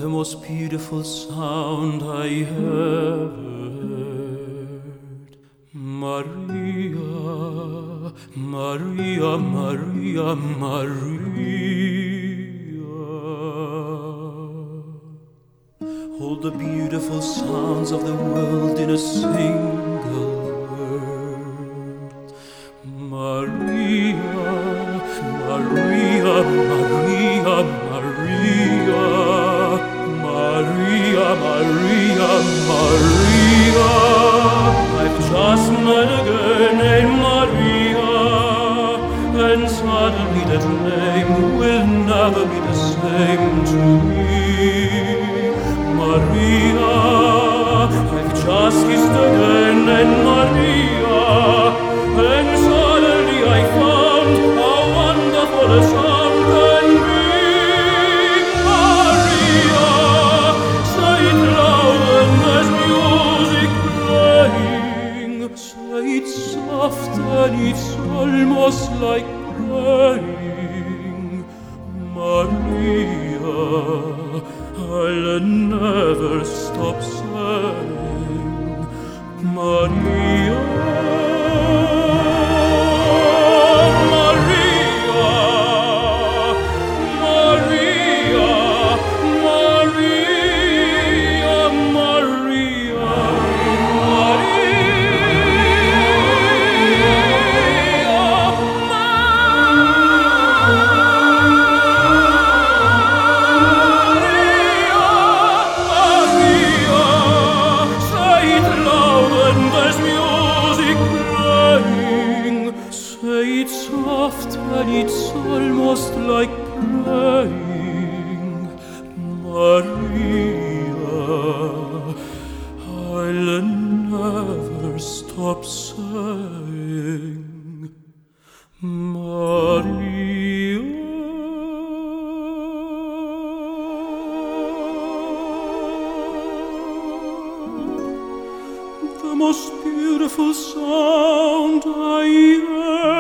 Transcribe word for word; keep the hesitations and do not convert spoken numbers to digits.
the most beautiful sound I ever heard. Maria, Maria, Maria, Maria. All the beautiful sounds of the world in a single word. Maria, Maria, Maria, Maria, Maria, Maria, Maria. I've just met again a Maria, and suddenly that name will never be the same to me. Maria, I've just kissed again a Maria, and suddenly I found how wonderful a song can be. Maria, say it loud when there's music playing. Say it soft and it's almost like praying. Maria, I'll never stop saying Maria. Soft and it's almost like praying. Maria, I'll never stop saying Maria. The most beautiful sound I ever